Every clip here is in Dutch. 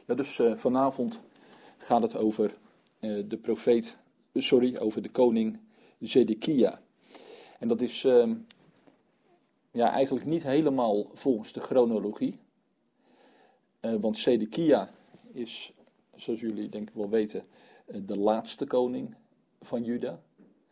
Ja, dus vanavond gaat het over over de koning Zedekia. En dat is eigenlijk niet helemaal volgens de chronologie. Want Zedekia is, zoals jullie denk ik wel weten, de laatste koning van Juda.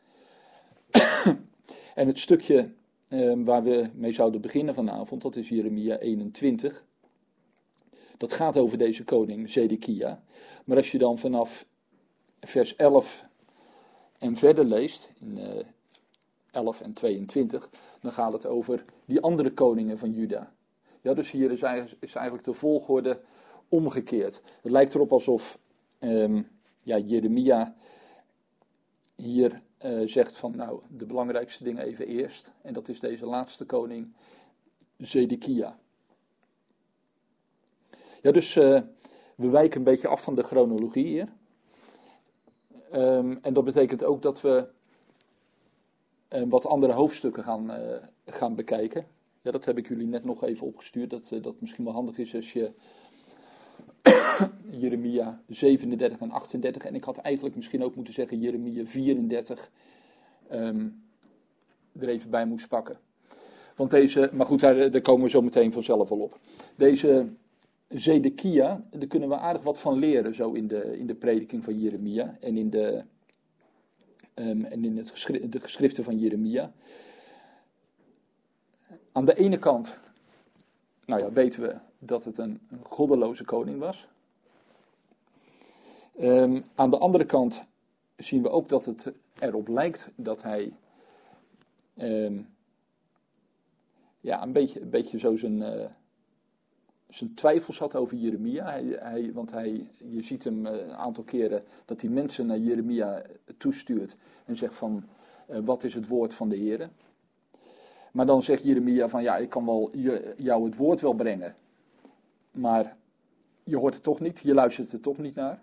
En het stukje waar we mee zouden beginnen vanavond, dat is Jeremia 21. Dat gaat over deze koning Zedekia. Maar als je dan vanaf vers 11 en verder leest, in 11 en 22, dan gaat het over die andere koningen van Juda. Ja, dus hier is eigenlijk de volgorde omgekeerd. Het lijkt erop alsof Jeremia hier zegt van nou, de belangrijkste dingen even eerst. En dat is deze laatste koning, Zedekia. Ja, dus we wijken een beetje af van de chronologie hier. En dat betekent ook dat we wat andere hoofdstukken gaan bekijken. Ja, dat heb ik jullie net nog even opgestuurd. Dat misschien wel handig is als je Jeremia 37 en 38... en ik had eigenlijk misschien ook moeten zeggen Jeremia 34... er even bij moest pakken. Want maar goed, daar komen we zo meteen vanzelf al op. Deze Zedekia, daar kunnen we aardig wat van leren, zo in de prediking van Jeremia en in de geschriften van Jeremia. Aan de ene kant, weten we dat het een goddeloze koning was. Aan de andere kant zien we ook dat het erop lijkt dat hij een beetje zo zijn twijfels had over Jeremia. Je ziet hem een aantal keren dat hij mensen naar Jeremia toestuurt en zegt van, wat is het woord van de Heere? Maar dan zegt Jeremia van, ik kan wel jou het woord wel brengen, maar je hoort het toch niet, je luistert er toch niet naar.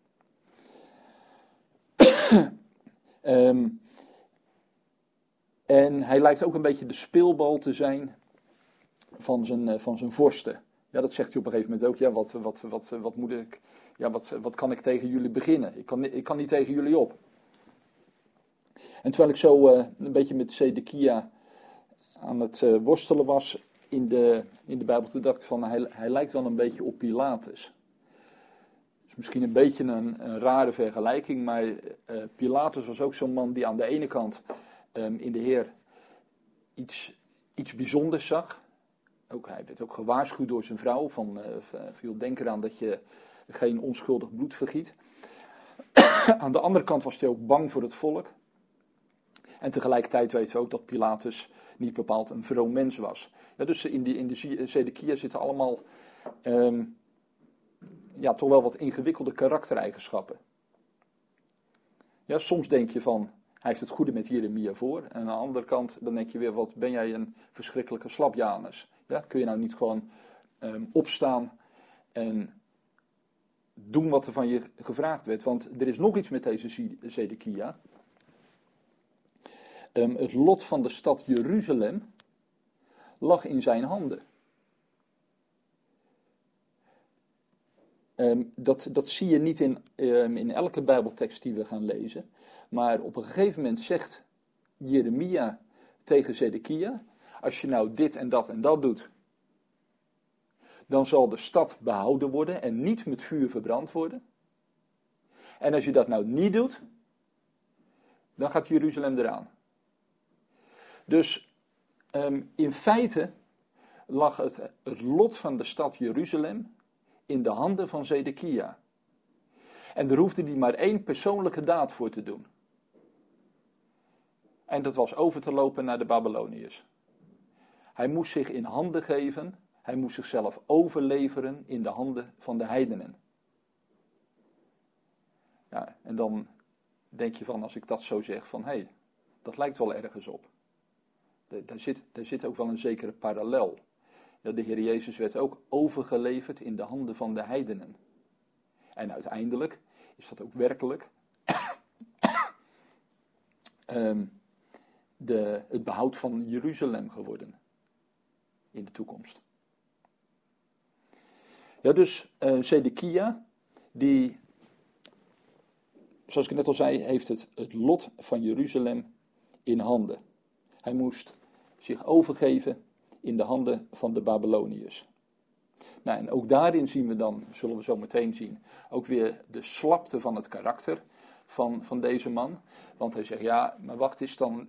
En hij lijkt ook een beetje de speelbal te zijn van zijn vorsten. Ja, dat zegt hij op een gegeven moment ook. Ja, wat moet ik? Ja, wat kan ik tegen jullie beginnen? Ik kan niet tegen jullie op. En terwijl ik zo een beetje met Zedekia aan het worstelen was in de Bijbel, toen dacht ik van, hij lijkt wel een beetje op Pilatus. Dus misschien een beetje een rare vergelijking, maar Pilatus was ook zo'n man die aan de ene kant in de Heer iets bijzonders zag. Hij werd ook gewaarschuwd door zijn vrouw van denk eraan dat je geen onschuldig bloed vergiet. Aan de andere kant was hij ook bang voor het volk. En tegelijkertijd weten we ook dat Pilatus niet bepaald een vroom mens was. Ja, dus in de Zedekia zitten allemaal toch wel wat ingewikkelde karaktereigenschappen. Ja, soms denk je van, hij heeft het goede met Jeremia voor. En aan de andere kant, dan denk je weer, wat ben jij een verschrikkelijke slapjanus. Ja, kun je nou niet gewoon opstaan en doen wat er van je gevraagd werd. Want er is nog iets met deze Zedekia. Het lot van de stad Jeruzalem lag in zijn handen. Dat zie je niet in elke Bijbeltekst die we gaan lezen. Maar op een gegeven moment zegt Jeremia tegen Zedekia, als je nou dit en dat doet, dan zal de stad behouden worden en niet met vuur verbrand worden. En als je dat nou niet doet, dan gaat Jeruzalem eraan. Dus in feite lag het lot van de stad Jeruzalem in de handen van Zedekia. En er hoefde hij maar één persoonlijke daad voor te doen. En dat was over te lopen naar de Babyloniërs. Hij moest zich in handen geven, hij moest zichzelf overleveren in de handen van de heidenen. Ja, en dan denk je van, als ik dat zo zeg, van hé, dat lijkt wel ergens op. Daar zit ook wel een zekere parallel. Ja, de Heer Jezus werd ook overgeleverd in de handen van de heidenen. En uiteindelijk is dat ook werkelijk het behoud van Jeruzalem geworden in de toekomst. Ja, dus Zedekia, die, zoals ik net al zei, heeft het lot van Jeruzalem in handen. Hij moest zich overgeven in de handen van de Babyloniërs. Nou, en ook daarin zien we dan, zullen we zo meteen zien, ook weer de slapte van het karakter van deze man. Want hij zegt, ja, maar wacht eens, dan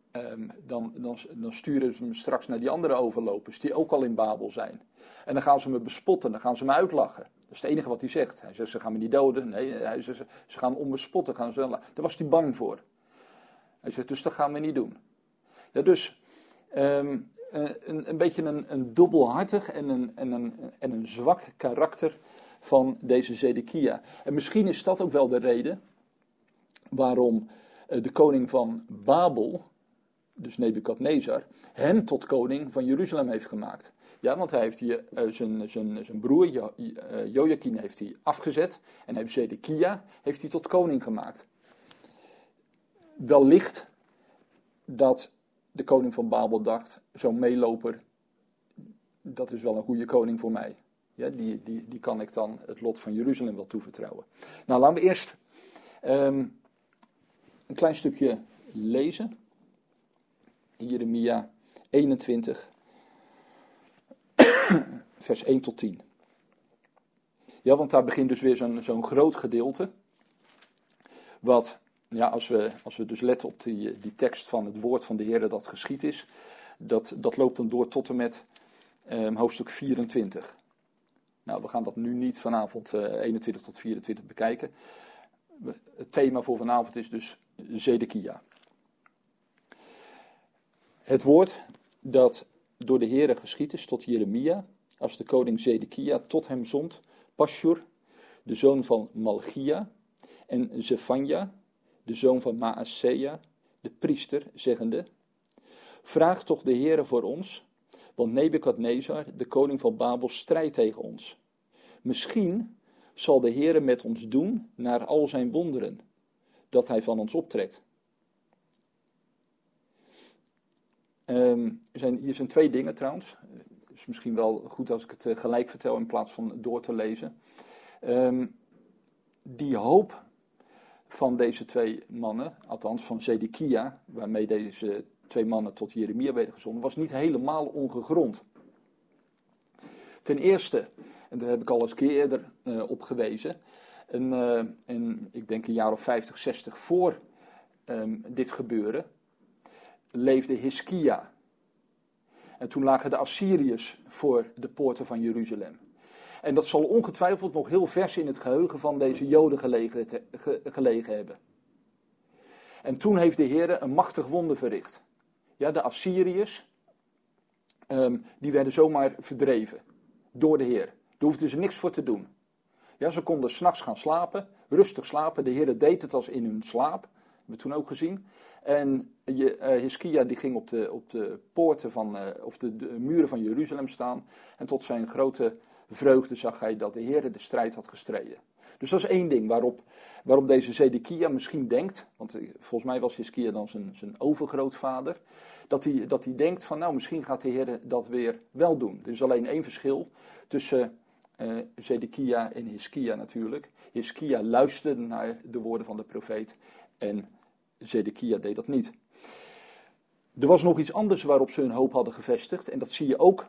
sturen ze me straks naar die andere overlopers, die ook al in Babel zijn. En dan gaan ze me bespotten, dan gaan ze me uitlachen. Dat is het enige wat hij zegt. Hij zegt, ze gaan me niet doden. Nee, hij zegt, ze gaan onbespotten. Daar was hij bang voor. Hij zegt, dus dat gaan we niet doen. Ja, dus een beetje een dubbelhartig en een zwak karakter van deze Zedekia. En misschien is dat ook wel de reden waarom de koning van Babel, dus Nebukadnezar, hem tot koning van Jeruzalem heeft gemaakt. Ja, want hij heeft hier zijn broer Jojakin heeft hij afgezet en heeft Zedekia heeft hij tot koning gemaakt. Wellicht dat de koning van Babel dacht, zo'n meeloper, dat is wel een goede koning voor mij. Ja, die kan ik dan het lot van Jeruzalem wel toevertrouwen. Nou, laten we eerst een klein stukje lezen. Jeremia 21, vers 1 tot 10. Ja, want daar begint dus weer zo'n groot gedeelte. Wat, ja, als we dus letten op die tekst van het woord van de Heer dat geschied is, dat loopt dan door tot en met hoofdstuk 24. Nou, we gaan dat nu niet vanavond 21 tot 24 bekijken. Het thema voor vanavond is dus Zedekia. Het woord dat door de Heere geschied is tot Jeremia, als de koning Zedekia tot hem zond, Pashur, de zoon van Malchia, en Zefanja, de zoon van Maasea, de priester, zeggende: vraag toch de Heere voor ons, want Nebukadnezar, de koning van Babel, strijdt tegen ons. Misschien zal de Heere met ons doen naar al zijn wonderen, dat hij van ons optrekt. Hier zijn twee dingen trouwens. Het is misschien wel goed als ik het gelijk vertel in plaats van door te lezen. Die hoop van deze twee mannen, althans van Zedekia, waarmee deze twee mannen tot Jeremia werden gezonden, was niet helemaal ongegrond. Ten eerste, en daar heb ik al eens keer eerder op gewezen, en ik denk een jaar of 50, 60 voor dit gebeuren, leefde Hiskia. En toen lagen de Assyriërs voor de poorten van Jeruzalem. En dat zal ongetwijfeld nog heel vers in het geheugen van deze Joden gelegen hebben. En toen heeft de Heer een machtig wonder verricht. Ja, de Assyriërs, die werden zomaar verdreven door de Heer. Daar hoefden ze niks voor te doen. Ja, ze konden 's nachts gaan slapen, rustig slapen. De Heer deed het als in hun slaap. Dat hebben we toen ook gezien. En Hiskia die ging op de poorten of de muren van Jeruzalem staan. En tot zijn grote vreugde zag hij dat de Heer de strijd had gestreden. Dus dat is één ding waarom deze Zedekia misschien denkt, want volgens mij was Hiskia dan zijn overgrootvader, dat hij denkt van nou misschien gaat de Heer dat weer wel doen. Er is alleen één verschil tussen Zedekia en Hiskia natuurlijk. Hiskia luisterde naar de woorden van de profeet en Zedekia deed dat niet. Er was nog iets anders waarop ze hun hoop hadden gevestigd. En dat zie je ook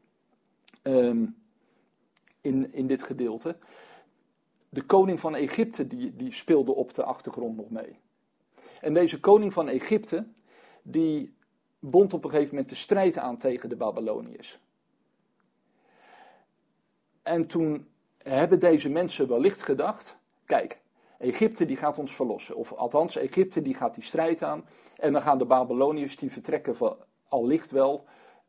in dit gedeelte. De koning van Egypte die speelde op de achtergrond nog mee. En deze koning van Egypte die bond op een gegeven moment de strijd aan tegen de Babyloniërs. En toen hebben deze mensen wellicht gedacht, kijk, Egypte die gaat ons verlossen. Of althans, Egypte die gaat die strijd aan. En dan gaan de Babyloniërs die vertrekken allicht wel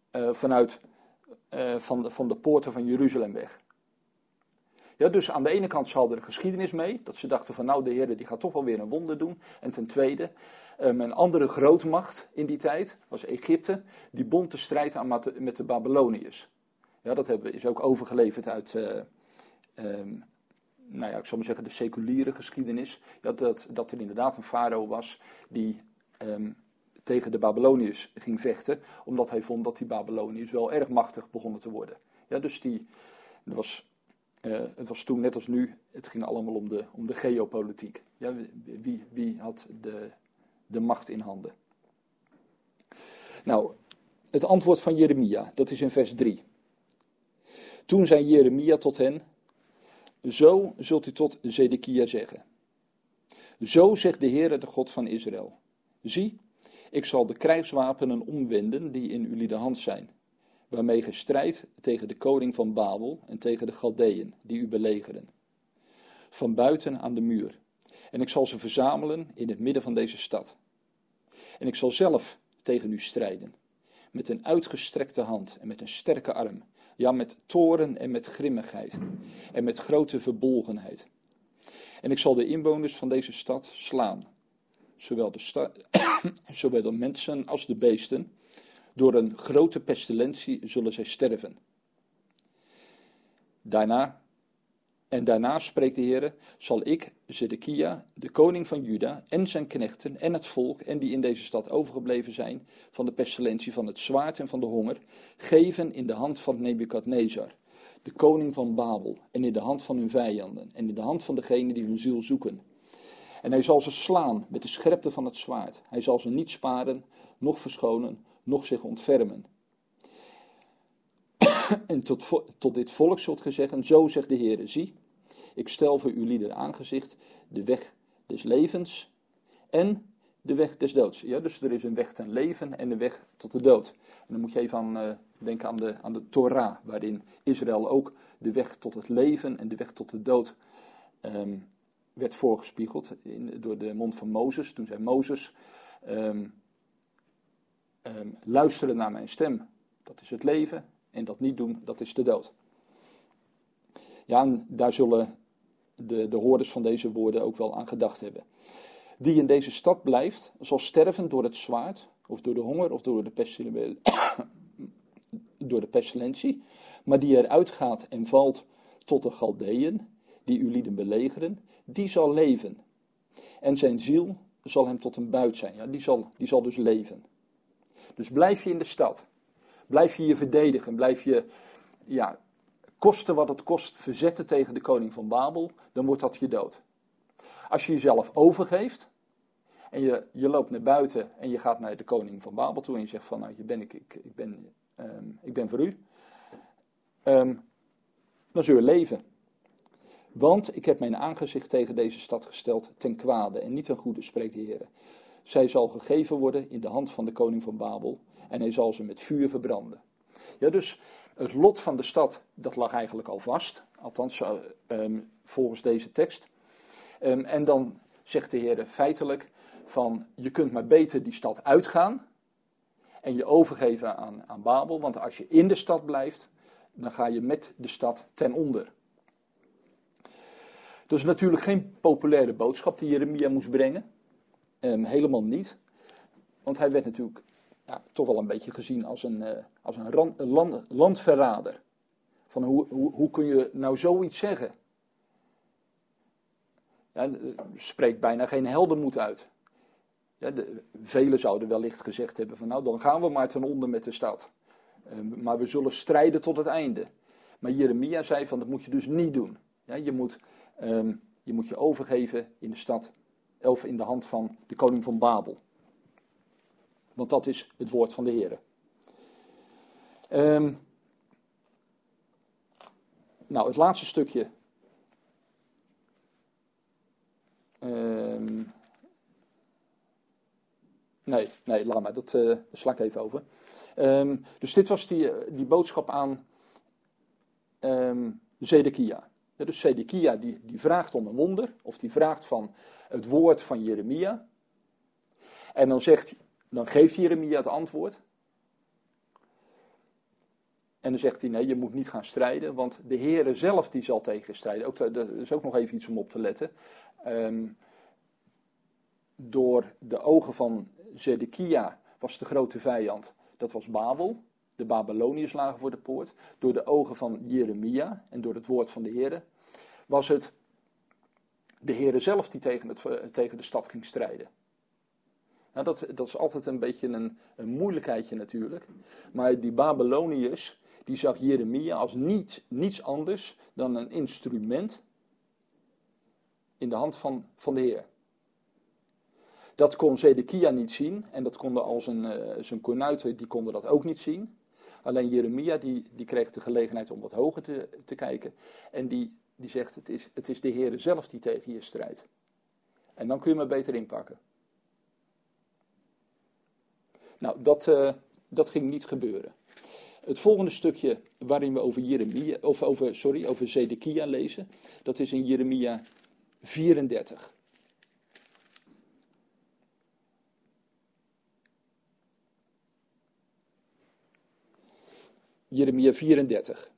van de poorten van Jeruzalem weg. Ja, dus aan de ene kant zal er een geschiedenis mee. Dat ze dachten van nou de Heer die gaat toch wel weer een wonder doen. En ten tweede, een andere grootmacht in die tijd was Egypte. Die bond de strijd aan met de Babyloniërs. Ja, dat is ook overgeleverd uit ik zal maar zeggen, de seculiere geschiedenis, dat er inderdaad een farao was die tegen de Babyloniërs ging vechten, omdat hij vond dat die Babyloniërs wel erg machtig begonnen te worden. Ja, dus er was Het was toen net als nu, het ging allemaal om de geopolitiek. Ja, wie had de macht in handen? Nou, het antwoord van Jeremia, dat is in vers 3. Toen zei Jeremia tot hen, zo zult u tot Zedekia zeggen. Zo zegt de Heere, de God van Israël. Zie, ik zal de krijgswapenen omwenden die in jullie de hand zijn, waarmee ge strijdt tegen de koning van Babel en tegen de Galdeën die u belegeren, van buiten aan de muur. En ik zal ze verzamelen in het midden van deze stad. En ik zal zelf tegen u strijden, met een uitgestrekte hand en met een sterke arm, ja, met toorn en met grimmigheid en met grote verbolgenheid. En ik zal de inwoners van deze stad slaan, zowel de mensen als de beesten. Door een grote pestilentie zullen zij sterven. Daarna, spreekt de Heer, zal ik Zedekia, de koning van Juda, en zijn knechten en het volk, en die in deze stad overgebleven zijn, van de pestilentie, van het zwaard en van de honger, geven in de hand van Nebukadnezar, de koning van Babel, en in de hand van hun vijanden, en in de hand van degenen die hun ziel zoeken. En hij zal ze slaan met de scherpte van het zwaard. Hij zal ze niet sparen, noch verschonen, noch zich ontfermen. En tot dit volk zult ge zeggen, zo zegt de Heer, zie, ik stel voor uw lieder aangezicht de weg des levens en de weg des doods. Ja, dus er is een weg ten leven en een weg tot de dood. En dan moet je even aan denken aan de Torah, waarin Israël ook de weg tot het leven en de weg tot de dood werd voorgespiegeld door de mond van Mozes. Toen zei Mozes, luisteren naar mijn stem, dat is het leven, en dat niet doen, dat is de dood. Ja, en daar zullen de hoorders van deze woorden ook wel aan gedacht hebben. Die in deze stad blijft, zal sterven door het zwaard, of door de honger, of door de pestilentie, maar die eruit gaat en valt tot de Galdeën, die uw lieden belegeren, die zal leven. En zijn ziel zal hem tot een buit zijn. Ja, die zal dus leven. Dus blijf je in de stad. Blijf je verdedigen. Blijf je, koste wat het kost, verzetten tegen de koning van Babel. Dan wordt dat je dood. Als je jezelf overgeeft. En je loopt naar buiten en je gaat naar de koning van Babel toe. En je zegt van, nou, hier ben ik ben voor u. Dan zul je leven. Want ik heb mijn aangezicht tegen deze stad gesteld ten kwade en niet ten goede, spreekt de Heer. Zij zal gegeven worden in de hand van de koning van Babel en hij zal ze met vuur verbranden. Ja, dus het lot van de stad, dat lag eigenlijk al vast, althans volgens deze tekst. En dan zegt de Heer feitelijk van, je kunt maar beter die stad uitgaan en je overgeven aan Babel, want als je in de stad blijft, dan ga je met de stad ten onder. Dat is natuurlijk geen populaire boodschap die Jeremia moest brengen. Helemaal niet. Want hij werd natuurlijk toch wel een beetje gezien als een landverrader. Van hoe kun je nou zoiets zeggen? Ja, spreekt bijna geen heldenmoed uit. Ja, velen zouden wellicht gezegd hebben van, nou, dan gaan we maar ten onder met de stad. Maar we zullen strijden tot het einde. Maar Jeremia zei van, dat moet je dus niet doen. Ja, je moet je overgeven in de stad, of in de hand van de koning van Babel. Want dat is het woord van de Heer. Nou, het laatste stukje. Nee, laat maar, dat sla ik even over. Dus dit was die boodschap aan Zedekia. Ja, dus Zedekia die vraagt om een wonder, of die vraagt van het woord van Jeremia. En dan geeft Jeremia het antwoord. En dan zegt hij, nee, je moet niet gaan strijden, want de Heere zelf die zal tegen strijden. Dat is ook nog even iets om op te letten. Door de ogen van Zedekia was de grote vijand, dat was Babel. De Babyloniërs lagen voor de poort. Door de ogen van Jeremia en door het woord van de Heere was het de Heere zelf die tegen de stad ging strijden. Nou, dat is altijd een beetje een moeilijkheidje natuurlijk. Maar die Babyloniërs, die zag Jeremia als niets anders dan een instrument in de hand van de Heer. Dat kon Zedekia niet zien en dat konden al zijn kornuiten, die konden dat ook niet zien. Alleen Jeremia die kreeg de gelegenheid om wat hoger te kijken en die zegt het is de Heer zelf die tegen je strijdt. En dan kun je me beter inpakken. Nou, dat ging niet gebeuren. Het volgende stukje waarin we over Zedekia lezen, dat is in Jeremia 34. Jeremia 34.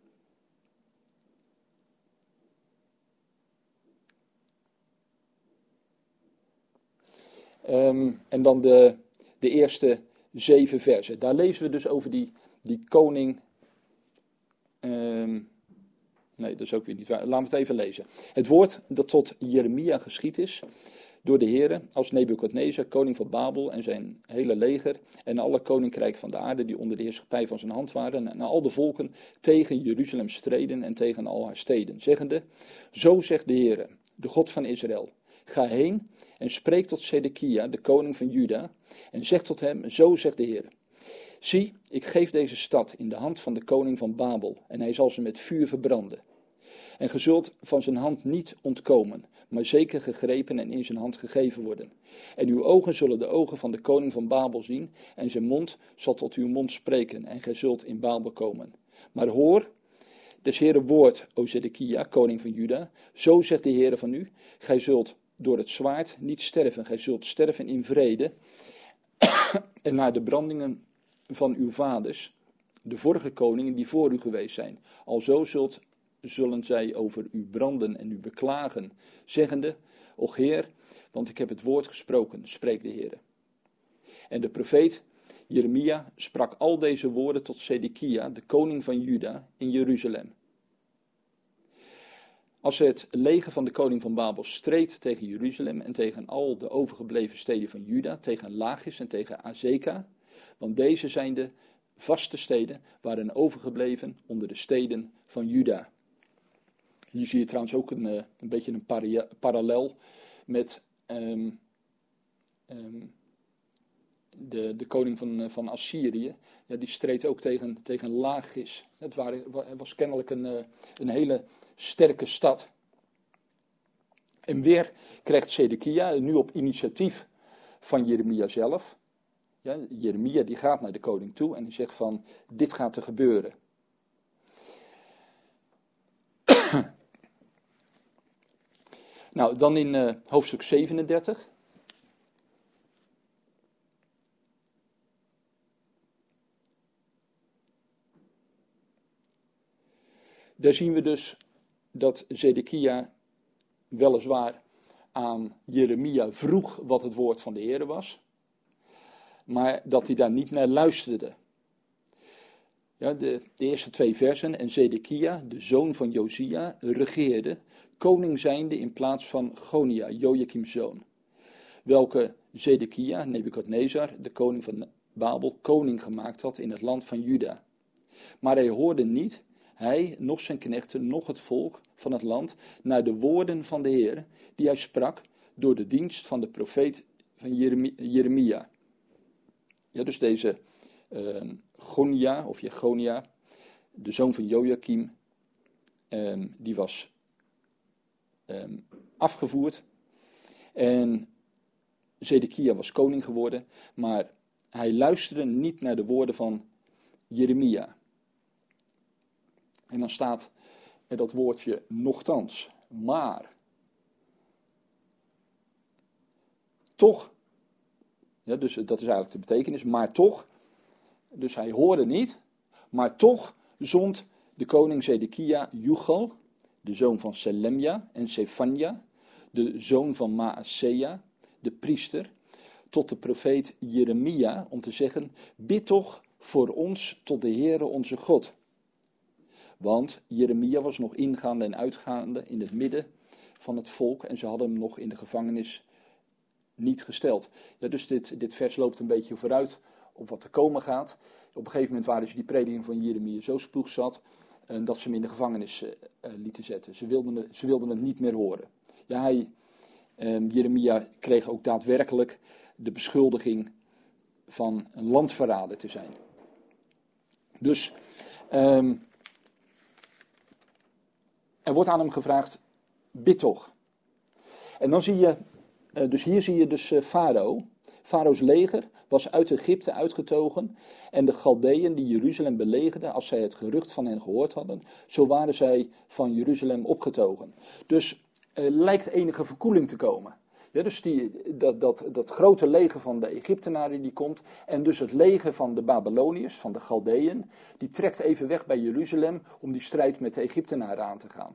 En dan de eerste 7 versen. Daar lezen we dus over die koning. Nee, dat is ook weer niet waar. Laten we het even lezen. Het woord dat tot Jeremia geschied is door de Heere, als Nebukadnezar, koning van Babel en zijn hele leger en alle koninkrijk van de aarde die onder de heerschappij van zijn hand waren en al de volken tegen Jeruzalem streden en tegen al haar steden, zeggende, zo zegt de Heere, de God van Israël, ga heen en spreek tot Zedekia, de koning van Juda, en zeg tot hem, zo zegt de Heere, zie, ik geef deze stad in de hand van de koning van Babel en hij zal ze met vuur verbranden. En ge zult van zijn hand niet ontkomen, maar zeker gegrepen en in zijn hand gegeven worden. En uw ogen zullen de ogen van de koning van Babel zien, en zijn mond zal tot uw mond spreken, en gij zult in Babel komen. Maar hoor, des Heere woord, o Zedekia, koning van Juda, zo zegt de Heere van u, gij zult door het zwaard niet sterven, gij zult sterven in vrede, en naar de brandingen van uw vaders, de vorige koningen die voor u geweest zijn. Alzo zullen zij over u branden en u beklagen, zeggende, och Heer, want ik heb het woord gesproken, spreekt de Heer. En de profeet Jeremia sprak al deze woorden tot Zedekia, de koning van Juda, in Jeruzalem. Als het leger van de koning van Babel streed tegen Jeruzalem en tegen al de overgebleven steden van Juda, tegen Lachis en tegen Azeka, want deze zijn de vaste steden waren overgebleven onder de steden van Juda. Hier zie je trouwens ook een beetje een parallel met de koning van Assyrië. Ja, die streed ook tegen Lachis. Het was kennelijk een hele sterke stad. En weer krijgt Zedekia, nu op initiatief van Jeremia zelf. Ja, Jeremia die gaat naar de koning toe en die zegt van, dit gaat er gebeuren. Nou, dan in hoofdstuk 37. Daar zien we dus dat Zedekia weliswaar aan Jeremia vroeg wat het woord van de Heere was, maar dat hij daar niet naar luisterde. Ja, de eerste 2 versen, en Zedekia, de zoon van Josia, regeerde, koning zijnde in plaats van Gonia, Jojakims zoon, welke Zedekia, Nebukadnezar, de koning van Babel, koning gemaakt had in het land van Juda. Maar hij hoorde niet, hij, noch zijn knechten, noch het volk van het land, naar de woorden van de Heer, die hij sprak door de dienst van de profeet van Jeremia. Ja, dus deze Gonia, of Jegonia, de zoon van Jojakim, die was afgevoerd. En Zedekia was koning geworden, maar hij luisterde niet naar de woorden van Jeremia. En dan staat er dat woordje nochtans, maar. Toch, ja, dus dat is eigenlijk de betekenis, maar toch. Dus hij hoorde niet, maar toch zond de koning Zedekia Jugal, de zoon van Selemja en Sefania, de zoon van Maasea, de priester, tot de profeet Jeremia om te zeggen, bid toch voor ons tot de Heere onze God. Want Jeremia was nog ingaande en uitgaande in het midden van het volk en ze hadden hem nog in de gevangenis niet gesteld. Ja, dus dit vers loopt een beetje vooruit op wat er komen gaat. Op een gegeven moment waren ze die prediking van Jeremia zo spoegzat dat ze hem in de gevangenis lieten zetten. Ze wilden het niet meer horen. Ja, Jeremia kreeg ook daadwerkelijk de beschuldiging van een landverrader te zijn. Dus er wordt aan hem gevraagd, bid toch. En dan zie je, hier zie je Farao. Farao's leger was uit Egypte uitgetogen en de Galdeën die Jeruzalem belegerden, als zij het gerucht van hen gehoord hadden, zo waren zij van Jeruzalem opgetogen. Dus lijkt enige verkoeling te komen. Ja, dus dat grote leger van de Egyptenaren die komt en dus het leger van de Babyloniërs, van de Galdeën, die trekt even weg bij Jeruzalem om die strijd met de Egyptenaren aan te gaan.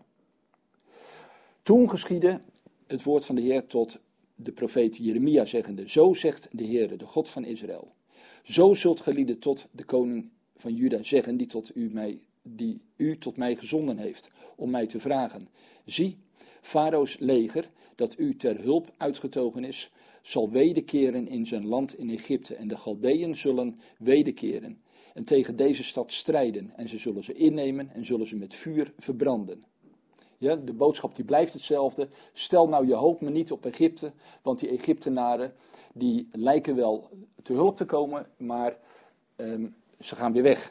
Toen geschiedde het woord van de Heer tot de profeet Jeremia zeggende, zo zegt de Heer, de God van Israël. Zo zult gelieden tot de koning van Juda zeggen, die u tot mij gezonden heeft, om mij te vragen. Zie, Farao's leger, dat u ter hulp uitgetogen is, zal wederkeren in zijn land in Egypte. En de Galdeën zullen wederkeren en tegen deze stad strijden. En ze zullen ze innemen en zullen ze met vuur verbranden. Ja, de boodschap die blijft hetzelfde. Stel nou je hoop maar niet op Egypte, want die Egyptenaren die lijken wel te hulp te komen, maar ze gaan weer weg.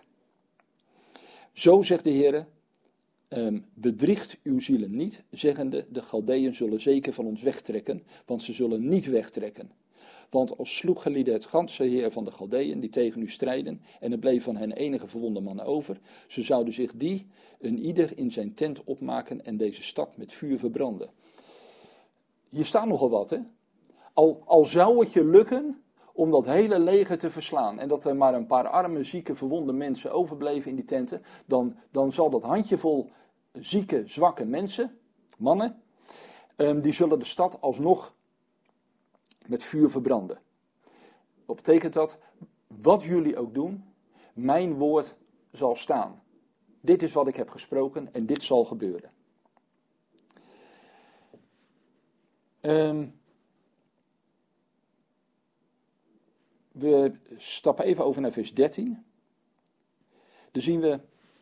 Zo zegt de Heer, bedriegt uw zielen niet, zeggende, de Galdeën zullen zeker van ons wegtrekken, want ze zullen niet wegtrekken. Want als sloeg gelieden het ganse heer van de Galdeën, die tegen u strijden, en er bleef van hen enige verwonde man over, zo zouden zich een ieder in zijn tent opmaken en deze stad met vuur verbranden. Hier staat nogal wat, hè? Al zou het je lukken om dat hele leger te verslaan, en dat er maar een paar arme, zieke, verwonde mensen overbleven in die tenten, dan zal dat handjevol zieke, zwakke mensen, mannen, die zullen de stad alsnog met vuur verbranden. Wat betekent dat? Wat jullie ook doen, mijn woord zal staan. Dit is wat ik heb gesproken en dit zal gebeuren. We stappen even over naar vers 13. Dan zien we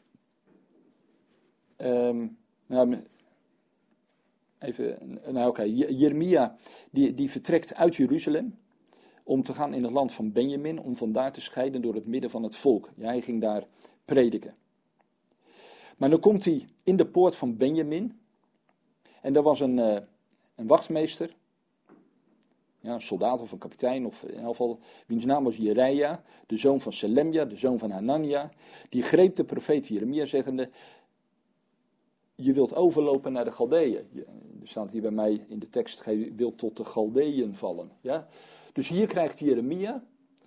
Jeremia die vertrekt uit Jeruzalem om te gaan in het land van Benjamin, om vandaar te scheiden door het midden van het volk. Ja, hij ging daar prediken. Maar dan komt hij in de poort van Benjamin en daar was een wachtmeester, ja, een soldaat of een kapitein, of in ieder geval, wiens naam was Jereja, de zoon van Selemja, de zoon van Hanania, die greep de profeet Jeremia zeggende, je wilt overlopen naar de Galdeën. Er staat hier bij mij in de tekst, je wilt tot de Galdeën vallen. Ja? Dus hier krijgt Jeremia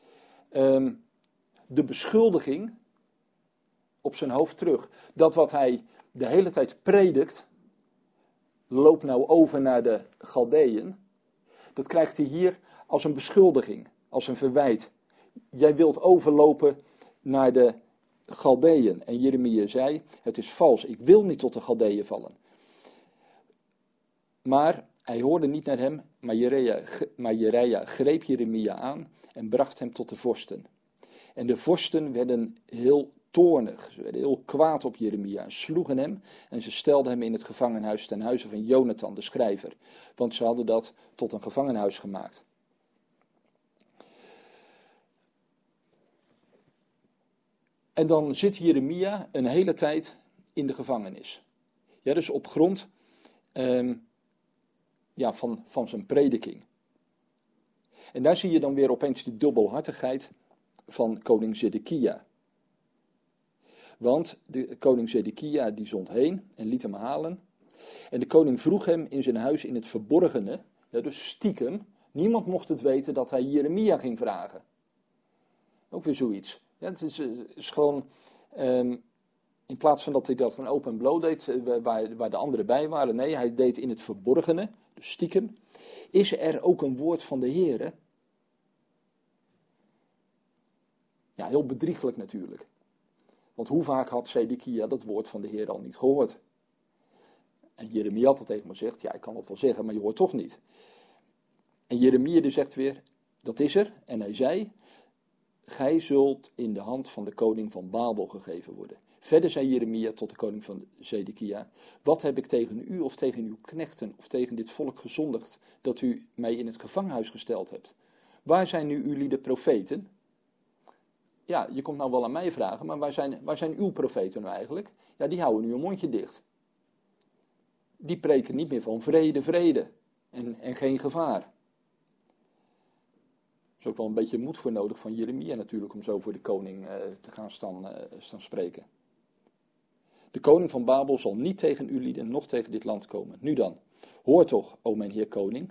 de beschuldiging op zijn hoofd terug. Dat wat hij de hele tijd predikt, loopt nou over naar de Galdeën. Dat krijgt hij hier als een beschuldiging, als een verwijt. Jij wilt overlopen naar de Galdeën. En Jeremia zei, het is vals, ik wil niet tot de Galdeën vallen. Maar hij hoorde niet naar hem, maar Jereja greep Jeremia aan en bracht hem tot de vorsten. En de vorsten werden heel toornig, ze werden heel kwaad op Jeremia en sloegen hem en ze stelden hem in het gevangenhuis ten huize van Jonathan, de schrijver. Want ze hadden dat tot een gevangenhuis gemaakt. En dan zit Jeremia een hele tijd in de gevangenis. Ja, dus op grond van zijn prediking. En daar zie je dan weer opeens de dubbelhartigheid van koning Zedekia. Want de koning Zedekia die zond heen en liet hem halen. En de koning vroeg hem in zijn huis in het verborgene, ja, dus stiekem, niemand mocht het weten dat hij Jeremia ging vragen. Ook weer zoiets. Ja, het is gewoon, in plaats van dat hij dat een open bloot deed, waar de anderen bij waren, nee, hij deed in het verborgene, dus stiekem. Is er ook een woord van de Heere? Ja, heel bedrieglijk natuurlijk. Want hoe vaak had Zedekia dat woord van de Heer al niet gehoord? En Jeremia had het tegen me gezegd, ja, ik kan het wel zeggen, maar je hoort toch niet. En Jeremia die zegt weer, dat is er. En hij zei, gij zult in de hand van de koning van Babel gegeven worden. Verder zei Jeremia tot de koning van Zedekia, wat heb ik tegen u of tegen uw knechten of tegen dit volk gezondigd, dat u mij in het gevangenhuis gesteld hebt? Waar zijn nu uw lieden profeten? Ja, je komt nou wel aan mij vragen, maar waar zijn uw profeten nou eigenlijk? Ja, die houden nu een mondje dicht. Die preken niet meer van vrede, vrede en geen gevaar. Er is ook wel een beetje moed voor nodig van Jeremia natuurlijk, om zo voor de koning te gaan staan spreken. De koning van Babel zal niet tegen uw lieden, noch tegen dit land komen. Nu dan, hoor toch, o mijn heer koning.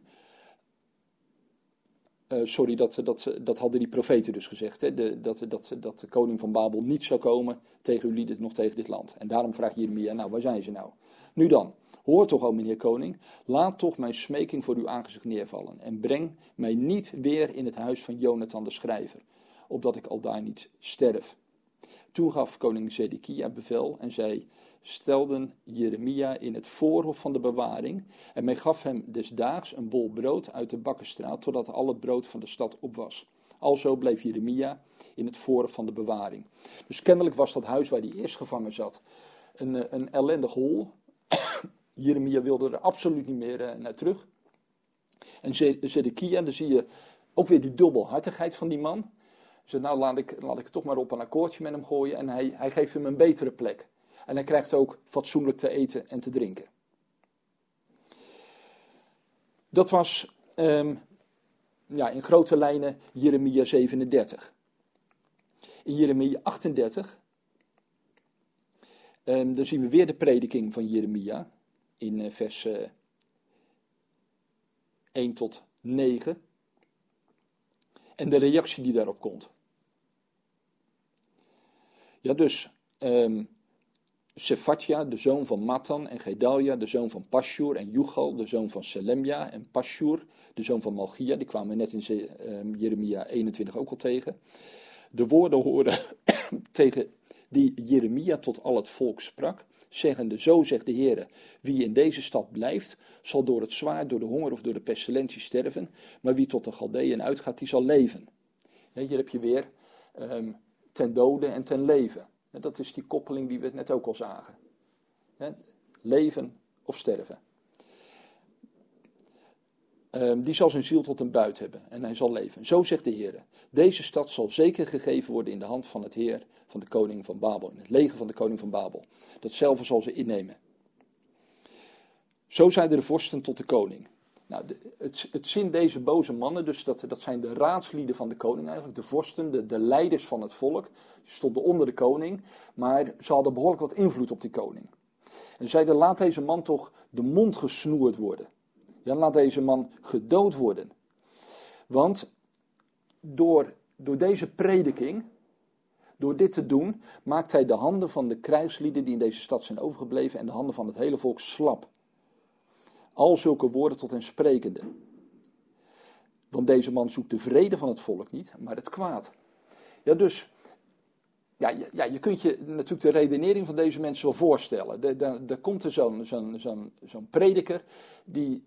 Dat hadden die profeten dus gezegd. Hè? Dat de koning van Babel niet zou komen tegen uw lieden, noch tegen dit land. En daarom vraagt Jeremia, nou, waar zijn ze nou? Nu dan, hoor toch, o mijn heer koning, laat toch mijn smeking voor uw aangezicht neervallen. En breng mij niet weer in het huis van Jonathan de schrijver, opdat ik aldaar niet sterf. Toen gaf koning Zedekia bevel en zij stelden Jeremia in het voorhof van de bewaring en men gaf hem desdaags een bol brood uit de bakkenstraat, totdat al het brood van de stad op was. Alzo bleef Jeremia in het voorhof van de bewaring. Dus kennelijk was dat huis waar hij eerst gevangen zat een ellendig hol. Jeremia wilde er absoluut niet meer naar terug. En Zedekia, dan zie je ook weer die dubbelhartigheid van die man. Zegt, nou laat ik toch maar op een akkoordje met hem gooien en hij geeft hem een betere plek. En hij krijgt ook fatsoenlijk te eten en te drinken. Dat was in grote lijnen Jeremia 37. In Jeremia 38, dan zien we weer de prediking van Jeremia in vers 1 tot 9. En de reactie die daarop komt. Ja, dus Sephatja, de zoon van Matan, en Gedalia, de zoon van Pashur, en Jugal, de zoon van Selemja, en Pashur, de zoon van Malchia, die kwamen we net in Jeremia 21 ook al tegen. De woorden horen tegen die Jeremia tot al het volk sprak, zeggende, zo zegt de Heer, wie in deze stad blijft, zal door het zwaard, door de honger of door de pestilentie sterven, maar wie tot de Galdeën uitgaat, die zal leven. Ja, hier heb je weer ten dode en ten leven. Ja, dat is die koppeling die we net ook al zagen. Ja, leven of sterven. Die zal zijn ziel tot een buit hebben en hij zal leven. Zo zegt de Heer. Deze stad zal zeker gegeven worden in de hand van het Heer van de koning van Babel. In het leger van de koning van Babel. Datzelfde zal ze innemen. Zo zeiden de vorsten tot de koning. Nou, het zin deze boze mannen, dus dat zijn de raadslieden van de koning eigenlijk. De vorsten, de leiders van het volk. Die stonden onder de koning. Maar ze hadden behoorlijk wat invloed op die koning. En zeiden, laat deze man toch de mond gesnoerd worden. Ja, laat deze man gedood worden. Want door deze prediking, door dit te doen, maakt hij de handen van de krijgslieden die in deze stad zijn overgebleven en de handen van het hele volk slap. Al zulke woorden tot hen sprekende. Want deze man zoekt de vrede van het volk niet, maar het kwaad. Ja, dus, je kunt je natuurlijk de redenering van deze mensen wel voorstellen. Er komt er zo'n prediker die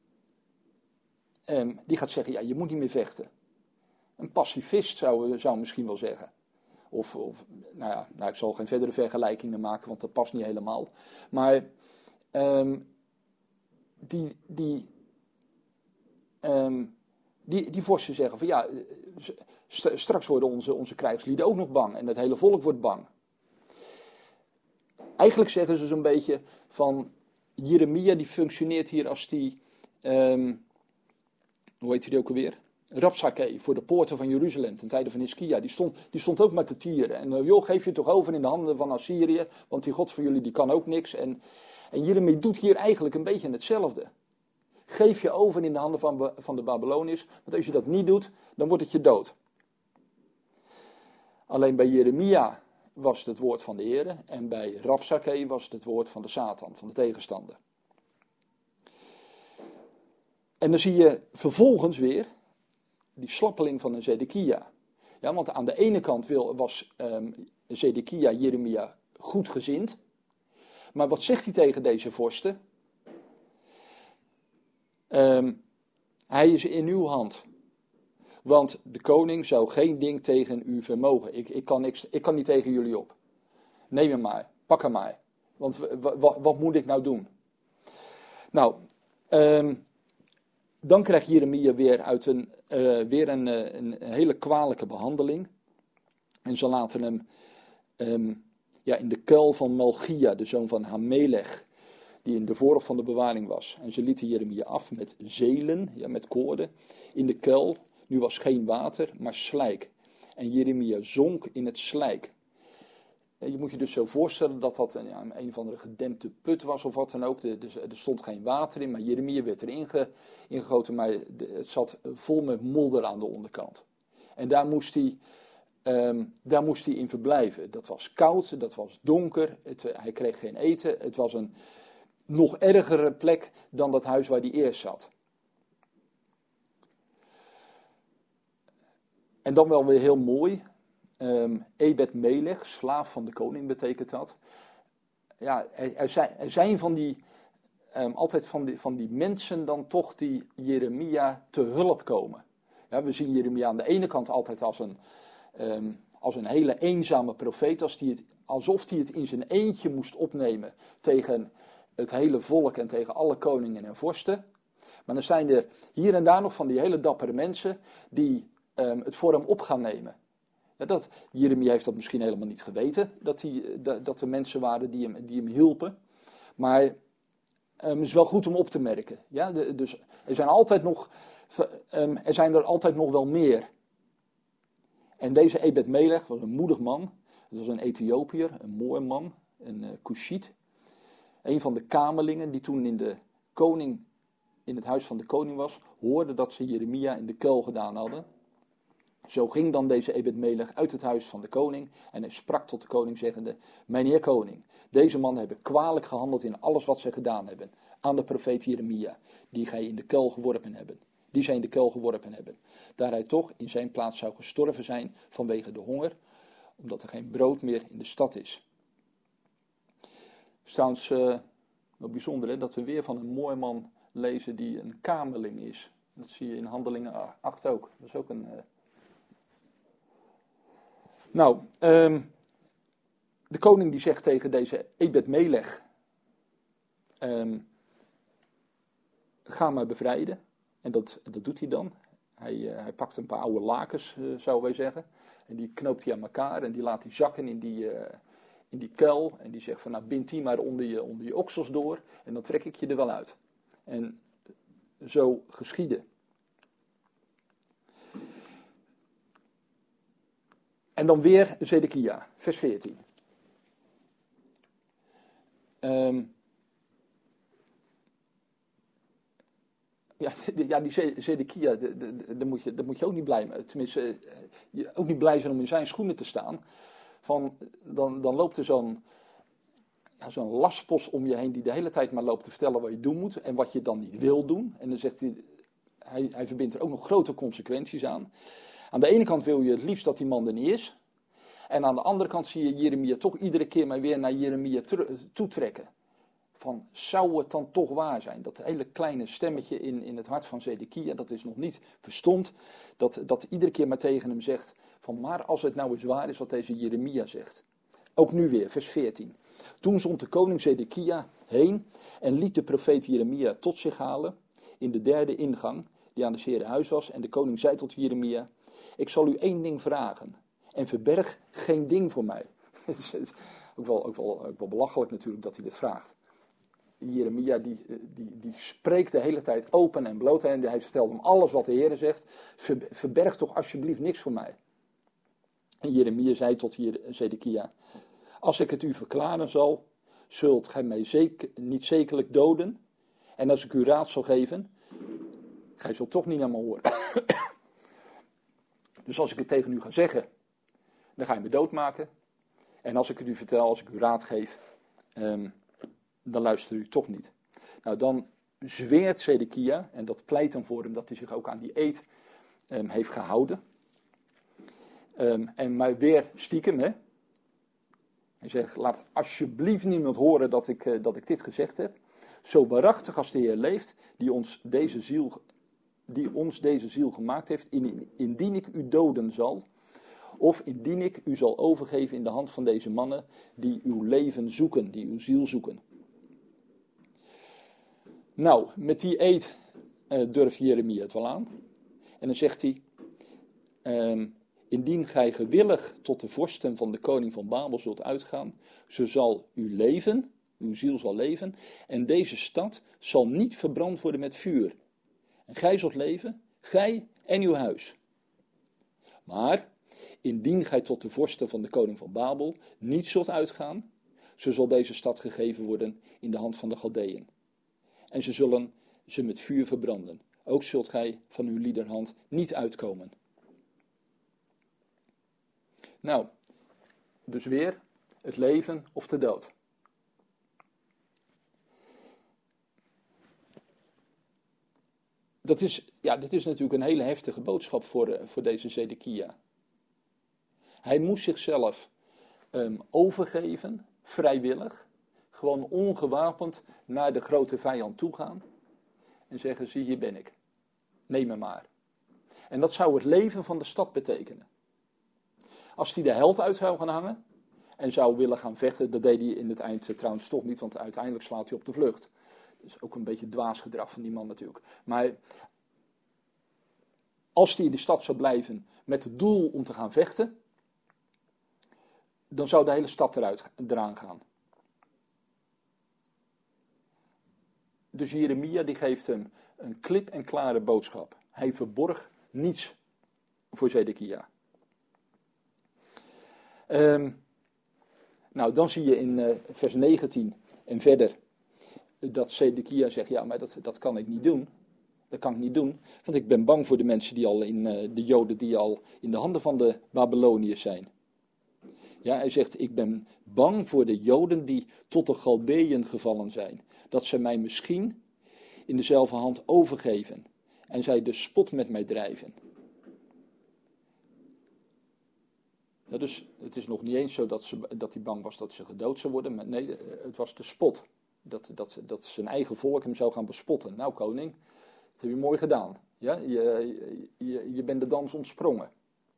gaat zeggen, ja, je moet niet meer vechten. Een pacifist zou misschien wel zeggen. Of ik zal geen verdere vergelijkingen maken, want dat past niet helemaal. Maar die vorsten zeggen van ja, straks worden onze krijgslieden ook nog bang en het hele volk wordt bang. Eigenlijk zeggen ze zo'n beetje van Jeremia die functioneert hier als die, hoe heet die ook alweer? Rabsakeh, voor de poorten van Jeruzalem ten tijde van Hiskia. Die stond ook met de tieren. En joh, geef je toch over in de handen van Assyrië, want die God van jullie die kan ook niks. En Jeremia doet hier eigenlijk een beetje hetzelfde. Geef je over in de handen van de Babyloniërs, want als je dat niet doet, dan wordt het je dood. Alleen bij Jeremia was het woord van de Heer en bij Rabsakeh was het woord van de Satan, van de tegenstander. En dan zie je vervolgens weer die slappeling van een Zedekia. Ja, want aan de ene kant was Zedekia Jeremia goedgezind. Maar wat zegt hij tegen deze vorsten? Hij is in uw hand. Want de koning zou geen ding tegen u vermogen. Ik kan niet tegen jullie op. Neem hem maar, pak hem maar. Want wat moet ik nou doen? Nou, dan krijgt Jeremia weer een hele kwalijke behandeling. En ze laten hem in de kuil van Malchia, de zoon van Hamelech, die in de voorhof van de bewaring was. En ze lieten Jeremia af met zelen, met koorden, in de kuil. Nu was geen water, maar slijk. En Jeremia zonk in het slijk. Je moet je dus zo voorstellen dat dat een of andere gedempte put was of wat dan ook. Er stond geen water in, maar Jeremia werd erin ingegoten, maar het zat vol met modder aan de onderkant. En daar moest hij in verblijven. Dat was koud, dat was donker, hij kreeg geen eten. Het was een nog ergere plek dan dat huis waar hij eerst zat. En dan wel weer heel mooi. Ebed Melech, slaaf van de koning betekent dat. Ja, er zijn altijd van die mensen dan toch die Jeremia te hulp komen. Ja, we zien Jeremia aan de ene kant altijd als een hele eenzame profeet, alsof hij het in zijn eentje moest opnemen tegen het hele volk en tegen alle koningen en vorsten. Maar dan zijn er hier en daar nog van die hele dappere mensen die het voor hem op gaan nemen. Ja, Jeremia heeft dat misschien helemaal niet geweten, dat er mensen waren die hem hielpen. Maar het is wel goed om op te merken. Ja? Dus er zijn er altijd nog wel meer. En deze Ebed Melech was een moedig man. Het was een Ethiopiër, een mooi man, een Kushiet. Een van de kamerlingen die toen in het huis van de koning was, hoorde dat ze Jeremia in de kuil gedaan hadden. Zo ging dan deze Ebed Melech uit het huis van de koning en hij sprak tot de koning zeggende: Mijnheer koning, deze mannen hebben kwalijk gehandeld in alles wat zij gedaan hebben aan de profeet Jeremia, die zij in de kuil geworpen hebben. Daar hij toch in zijn plaats zou gestorven zijn vanwege de honger, omdat er geen brood meer in de stad is. Het is trouwens wel bijzonder dat we weer van een mooi man lezen die een kamerling is. Dat zie je in Handelingen 8 ook. Dat is ook een... de koning die zegt tegen deze Ebed Melech, ga maar bevrijden. En dat doet hij dan. Hij pakt een paar oude lakens, zouden wij zeggen. En die knoopt hij aan elkaar en die laat hij zakken in die kuil. En die zegt van nou bind die maar onder je oksels door en dan trek ik je er wel uit. En zo geschiedde. En dan weer Zedekia, vers 14. Die Zedekia, daar moet je ook niet blij mee. Tenminste, ook niet blij zijn om in zijn schoenen te staan. Dan loopt er zo'n lastpost om je heen die de hele tijd maar loopt te vertellen wat je doen moet. En wat je dan niet wil doen. En dan zegt hij verbindt er ook nog grote consequenties aan. Aan de ene kant wil je het liefst dat die man er niet is. En aan de andere kant zie je Jeremia toch iedere keer maar weer naar Jeremia toetrekken. Van, zou het dan toch waar zijn? Dat hele kleine stemmetje in het hart van Zedekia, dat is nog niet verstomd. Dat iedere keer maar tegen hem zegt, van maar als het nou eens waar is wat deze Jeremia zegt. Ook nu weer, vers 14. Toen zond de koning Zedekia heen en liet de profeet Jeremia tot zich halen in de derde ingang, die aan de Heere huis was. En de koning zei tot Jeremia, ik zal u 1 ding vragen en verberg geen ding voor mij. Het is ook wel belachelijk natuurlijk dat hij dit vraagt. Jeremia die spreekt de hele tijd open en bloot en hij vertelt hem alles wat de Heere zegt. Verberg toch alsjeblieft niks voor mij. En Jeremia zei tot Zedekia, als ik het u verklaren zal, zult gij mij niet zekerlijk doden. En als ik u raad zal geven, gij zult toch niet naar me horen. Dus als ik het tegen u ga zeggen, dan ga je me doodmaken. En als ik het u vertel, als ik u raad geef, dan luistert u toch niet. Nou, dan zweert Zedekia, en dat pleit dan voor hem dat hij zich ook aan die eed heeft gehouden. Maar weer stiekem, hè. Hij zegt, laat alsjeblieft niemand horen dat ik dit gezegd heb. Zo waarachtig als de Heer leeft, die ons deze ziel die ons deze ziel gemaakt heeft, indien ik u doden zal, of indien ik u zal overgeven in de hand van deze mannen die uw leven zoeken, die uw ziel zoeken. Nou, met die eed durft Jeremia het wel aan. En dan zegt hij, indien gij gewillig tot de vorsten van de koning van Babel zult uitgaan, zo zal u leven, uw ziel zal leven, en deze stad zal niet verbrand worden met vuur. En gij zult leven, gij en uw huis. Maar, indien gij tot de vorsten van de koning van Babel niet zult uitgaan, zo zal deze stad gegeven worden in de hand van de Galdeën. En ze zullen ze met vuur verbranden. Ook zult gij van uw liederhand niet uitkomen. Nou, dus weer het leven of de dood. Dit is natuurlijk een hele heftige boodschap voor deze Zedekia. Hij moest zichzelf overgeven, vrijwillig, gewoon ongewapend naar de grote vijand toe gaan en zeggen, zie hier ben ik, neem me maar. En dat zou het leven van de stad betekenen. Als hij de held uit zou gaan hangen en zou willen gaan vechten, dat deed hij in het eind trouwens toch niet, want uiteindelijk slaat hij op de vlucht. Dat is ook een beetje dwaas gedrag van die man natuurlijk. Maar als hij in de stad zou blijven met het doel om te gaan vechten, dan zou de hele stad eraan gaan. Dus Jeremia die geeft hem een klip en klare boodschap. Hij verborg niets voor Zedekia. Nou, dan zie je in vers 19 en verder dat Zedekia zegt, ja, maar dat kan ik niet doen. Dat kan ik niet doen, want ik ben bang voor de mensen de Joden die al in de handen van de Babyloniërs zijn. Ja, hij zegt, ik ben bang voor de Joden die tot de Galdeën gevallen zijn. Dat ze mij misschien in dezelfde hand overgeven en zij de spot met mij drijven. Ja, dus het is nog niet eens zo dat hij bang was dat ze gedood zou worden. Maar nee, het was de spot. Dat zijn eigen volk hem zou gaan bespotten. Nou koning, dat heb je mooi gedaan. Ja, je bent de dans ontsprongen.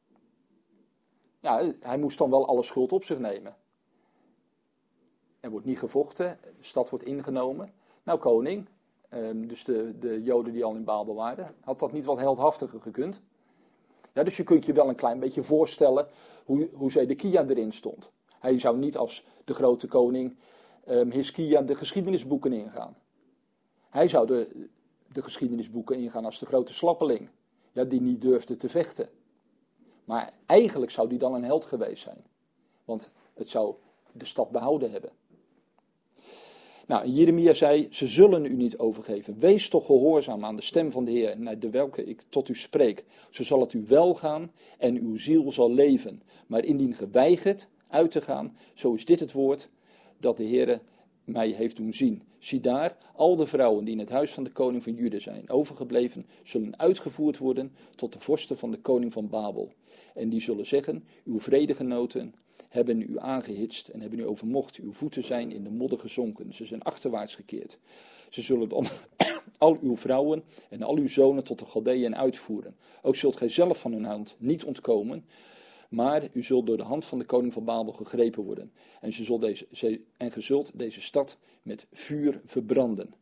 Ja, hij moest dan wel alle schuld op zich nemen. Er wordt niet gevochten, de stad wordt ingenomen. Nou koning, dus de Joden die al in Babel waren, had dat niet wat heldhaftiger gekund? Ja, dus je kunt je wel een klein beetje voorstellen hoe Zedekia erin stond. Hij zou niet als de grote koning Hiskia de geschiedenisboeken ingaan. Hij zou de geschiedenisboeken ingaan als de grote slappeling, ja, die niet durfde te vechten. Maar eigenlijk zou die dan een held geweest zijn. Want het zou de stad behouden hebben. Nou, Jeremia zei, ze zullen u niet overgeven. Wees toch gehoorzaam aan de stem van de Heer, naar de welke ik tot u spreek. Zo zal het u wel gaan en uw ziel zal leven. Maar indien geweigerd uit te gaan, zo is dit het woord dat de Heer mij heeft doen zien. Zie daar, al de vrouwen die in het huis van de koning van Juda zijn overgebleven, zullen uitgevoerd worden tot de vorsten van de koning van Babel. En die zullen zeggen, uw vredegenoten hebben u aangehitst en hebben u overmocht. Uw voeten zijn in de modder gezonken. Ze zijn achterwaarts gekeerd. Ze zullen dan al uw vrouwen en al uw zonen tot de Galdeën uitvoeren. Ook zult gij zelf van hun hand niet ontkomen, maar u zult door de hand van de koning van Babel gegrepen worden. En ge zult deze stad met vuur verbranden.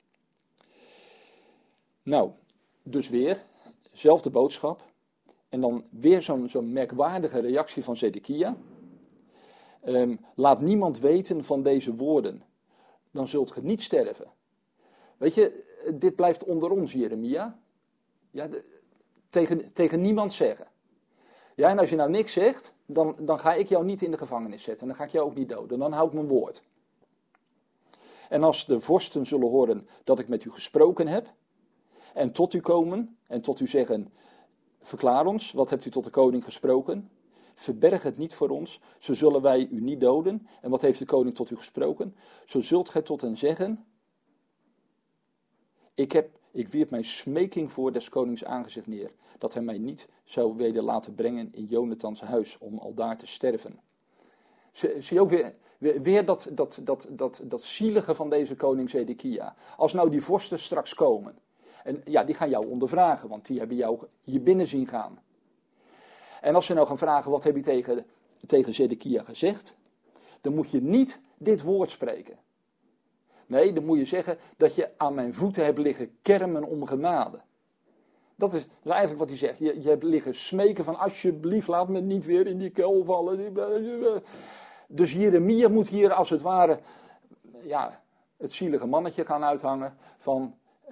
Nou, dus weer, zelfde boodschap. En dan weer zo'n merkwaardige reactie van Zedekia. Laat niemand weten van deze woorden. Dan zult ge niet sterven. Weet je, dit blijft onder ons, Jeremia. Ja, tegen niemand zeggen. Ja, en als je nou niks zegt, dan ga ik jou niet in de gevangenis zetten. En dan ga ik jou ook niet doden. Dan hou ik mijn woord. En als de vorsten zullen horen dat ik met u gesproken heb, en tot u komen, en tot u zeggen, verklaar ons, wat hebt u tot de koning gesproken? Verberg het niet voor ons, zo zullen wij u niet doden. En wat heeft de koning tot u gesproken? Zo zult gij tot hen zeggen, ik wierp mijn smeking voor des konings aangezicht neer, dat hij mij niet zou weder laten brengen in Jonathans huis, om aldaar te sterven. Zie je ook weer dat zielige van deze koning Zedekia. Als nou die vorsten straks komen, En ja, die gaan jou ondervragen, want die hebben jou hier binnen zien gaan. En als ze nou gaan vragen, wat heb je tegen Zedekia gezegd? Dan moet je niet dit woord spreken. Nee, dan moet je zeggen dat je aan mijn voeten hebt liggen kermen om genade. Dat is eigenlijk wat hij zegt. Je hebt liggen smeken van alsjeblieft laat me niet weer in die kuil vallen. Dus Jeremia moet hier als het ware ja, het zielige mannetje gaan uithangen van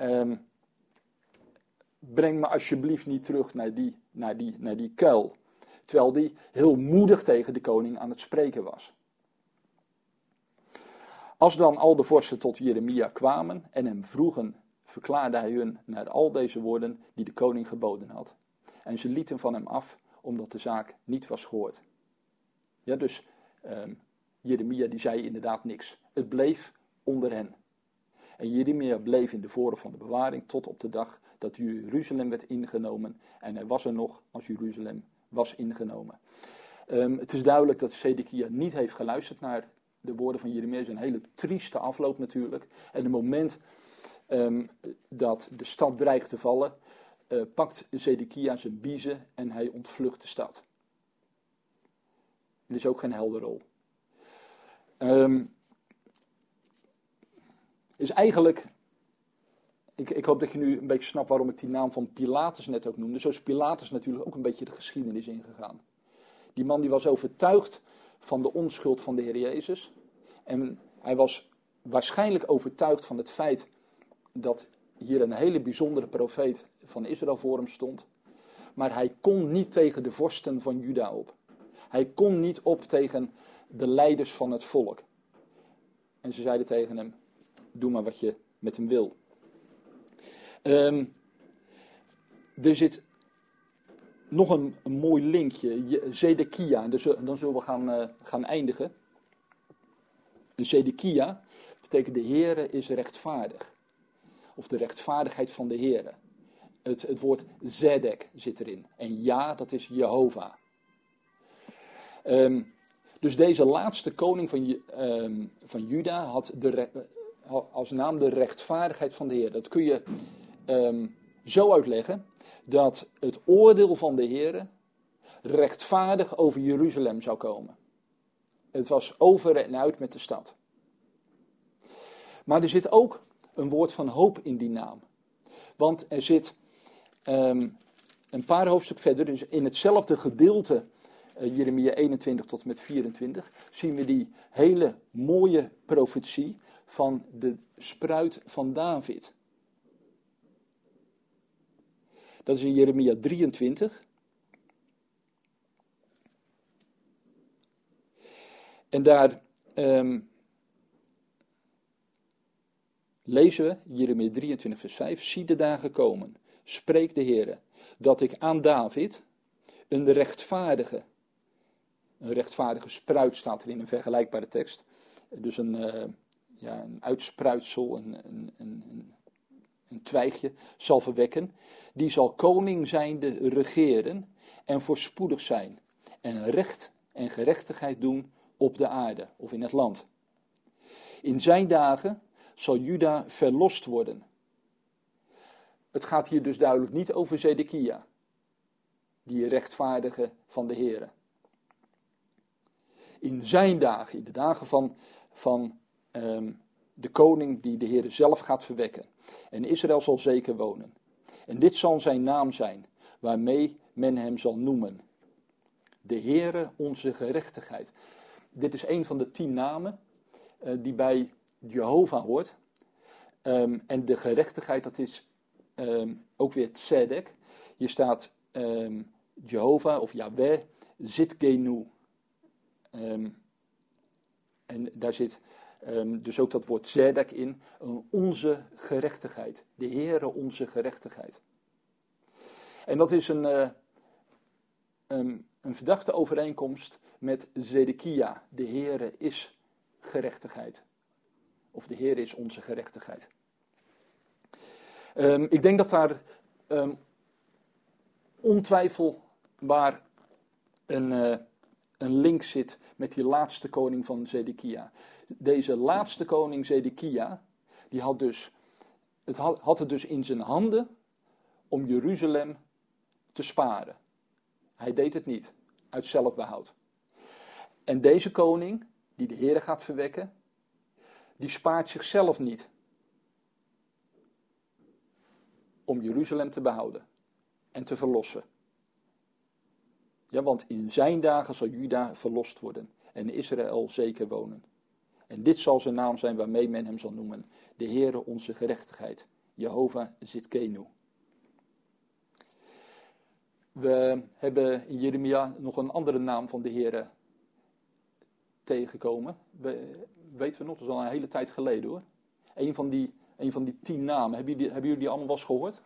breng me alsjeblieft niet terug naar die kuil. Terwijl die heel moedig tegen de koning aan het spreken was. Als dan al de vorsten tot Jeremia kwamen en hem vroegen, verklaarde hij hun naar al deze woorden die de koning geboden had. En ze lieten van hem af, omdat de zaak niet was gehoord. Ja, dus Jeremia die zei inderdaad niks. Het bleef onder hen. En Jeremia bleef in de voren van de bewaring tot op de dag dat Jeruzalem werd ingenomen. En hij was er nog als Jeruzalem was ingenomen. Het is duidelijk dat Zedekia niet heeft geluisterd naar de woorden van Jeremia. Het is een hele trieste afloop natuurlijk. En het moment dat de stad dreigt te vallen, pakt Zedekia zijn biezen en hij ontvlucht de stad. Dit is ook geen helder rol. Is eigenlijk, ik hoop dat je nu een beetje snapt waarom ik die naam van Pilatus net ook noemde. Zo is Pilatus natuurlijk ook een beetje de geschiedenis ingegaan. Die man die was overtuigd van de onschuld van de Heer Jezus. En hij was waarschijnlijk overtuigd van het feit dat hier een hele bijzondere profeet van Israël voor hem stond. Maar hij kon niet tegen de vorsten van Juda op. Hij kon niet op tegen de leiders van het volk. En ze zeiden tegen hem, doe maar wat je met hem wil. Er zit nog een mooi linkje. Zedekia, dus dan zullen we gaan eindigen. Zedekia betekent de Heere is rechtvaardig. Of de rechtvaardigheid van de Heere. Het woord Zedek zit erin. En ja, dat is Jehovah. Dus deze laatste koning van Juda had als naam de rechtvaardigheid van de Heer. Dat kun je zo uitleggen dat het oordeel van de Heer rechtvaardig over Jeruzalem zou komen. Het was over en uit met de stad. Maar er zit ook een woord van hoop in die naam. Want er zit een paar hoofdstuk verder, dus in hetzelfde gedeelte, Jeremia 21 tot en met 24, zien we die hele mooie profetie van de spruit van David. Dat is in Jeremia 23. En daar lezen we, Jeremia 23 vers 5, zie de dagen komen, spreekt de Heere, dat ik aan David een rechtvaardige spruit staat er in een vergelijkbare tekst. Dus een uitspruitsel, een twijgje zal verwekken. Die zal koning zijnde regeren en voorspoedig zijn. En recht en gerechtigheid doen op de aarde of in het land. In zijn dagen zal Juda verlost worden. Het gaat hier dus duidelijk niet over Zedekia, die rechtvaardige van de Heere. In zijn dagen, in de dagen van de koning die de Heere zelf gaat verwekken. En Israël zal zeker wonen. En dit zal zijn naam zijn, waarmee men hem zal noemen. De Heere onze gerechtigheid. Dit is een van de 10 namen die bij Jehovah hoort. En de gerechtigheid, dat is ook weer Tzedek. Hier staat Jehovah of Yahweh Zidkenu. En daar zit dus ook dat woord Zedek in. Onze gerechtigheid. De Heere onze gerechtigheid. En dat is een verdachte overeenkomst met Zedekia. De Heere is gerechtigheid. Of de Heere is onze gerechtigheid. Ik denk dat daar ontwijfelbaar een link zit met die laatste koning van Zedekia. Deze laatste koning Zedekia, die had dus had het dus in zijn handen om Jeruzalem te sparen. Hij deed het niet, uit zelfbehoud. En deze koning, die de Heere gaat verwekken, die spaart zichzelf niet om Jeruzalem te behouden en te verlossen. Ja, want in zijn dagen zal Juda verlost worden en Israël zeker wonen. En dit zal zijn naam zijn waarmee men hem zal noemen. De Heere onze gerechtigheid. Jehovah Zitkenu. We hebben in Jeremia nog een andere naam van de Heere tegengekomen. Weten we nog, dat is al een hele tijd geleden hoor. Een van die 10 namen. Hebben jullie die allemaal wel eens gehoord?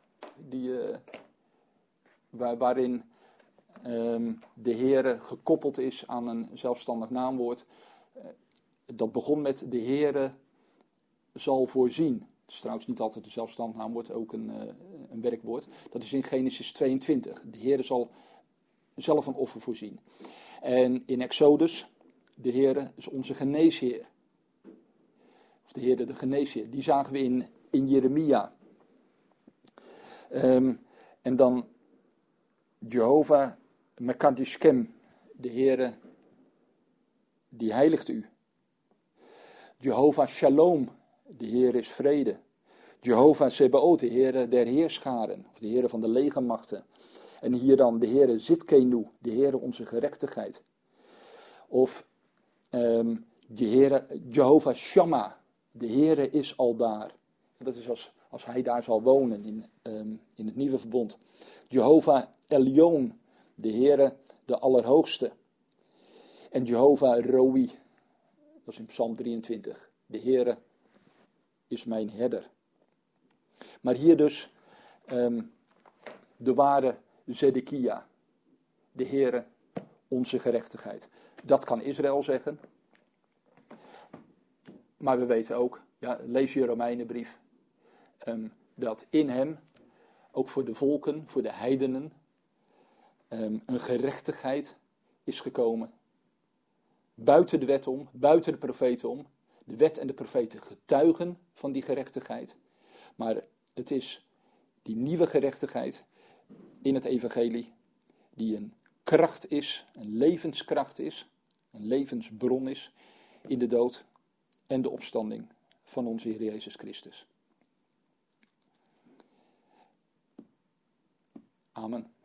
Waarin de Heere gekoppeld is aan een zelfstandig naamwoord. Dat begon met de Heere zal voorzien. Het is trouwens niet altijd een zelfstandig naamwoord, ook een werkwoord. Dat is in Genesis 22. De Heere zal zelf een offer voorzien. En in Exodus, de Heere is onze geneesheer. Of de Heere de geneesheer. Die zagen we in Jeremia. En dan Jehovah Mekadishkem, de Heere die heiligt u. Jehovah Shalom, de Heer is vrede. Jehovah Sebaot, de Heere der heerscharen, of de Heere van de legermachten. En hier dan de Heere Zitkenu, de Heere onze gerechtigheid. Of Jehovah Shammah, de Heere is al daar. En dat is als hij daar zal wonen in het nieuwe verbond. Jehovah Elyon, de Heere de Allerhoogste. En Jehovah Roi, dat is in Psalm 23. De Heere is mijn herder. Maar hier dus de ware Zedekia. De Heere onze gerechtigheid. Dat kan Israël zeggen. Maar we weten ook, ja, lees je Romeinenbrief, dat in hem, ook voor de volken, voor de heidenen, een gerechtigheid is gekomen. Buiten de wet om, buiten de profeten om. De wet en de profeten getuigen van die gerechtigheid. Maar het is die nieuwe gerechtigheid in het evangelie die een kracht is, een levenskracht is, een levensbron is in de dood en de opstanding van onze Heer Jezus Christus. Amen.